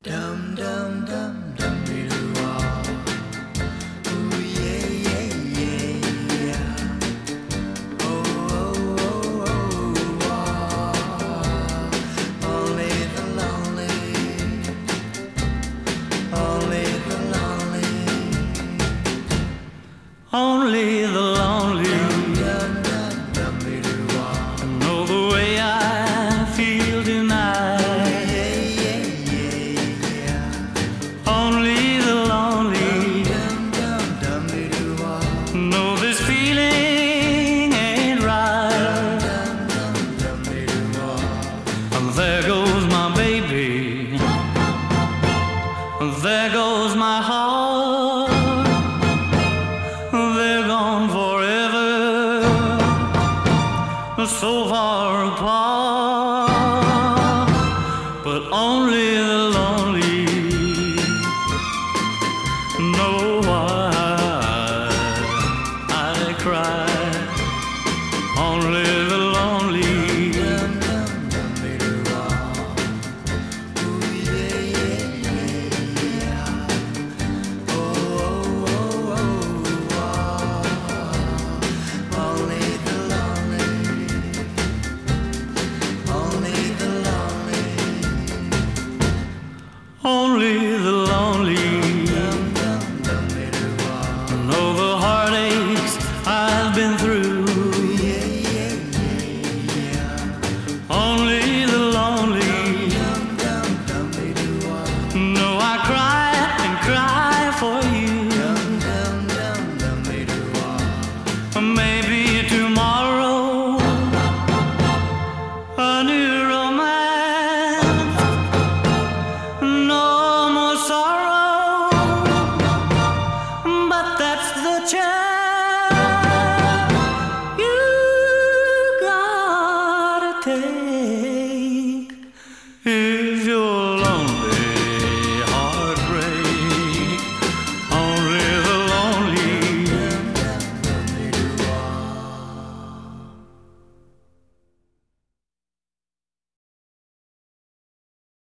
Dum dum dum dum dee doo wah. Ooh yeah yeah yeah yeah. Oh oh oh oh wah. Only the lonely, only the lonely, Only the lonely dum dum dum dee doo wah. know the way I feel tonight. Yeah yeah yeah yeah. Only the lonely Dum dum dum dee doo wah. know this feeling ain't right. Dum dum dum dee doo wah. And there goes my baby, and there goes my heart. They're gone forever, so far apart. But only the lonely know why I cry. Only the lonely Dum dum dum dee doo wah. Ooh yeah yeah yeah yeah. Oh oh oh wah. Only the lonely, only the lonely. only the lonely Dum dum dum dee doo wah. know the heartaches I've been through. Yeah yeah yeah yeah. Only the lonely Dum dum dum dee doo wah. know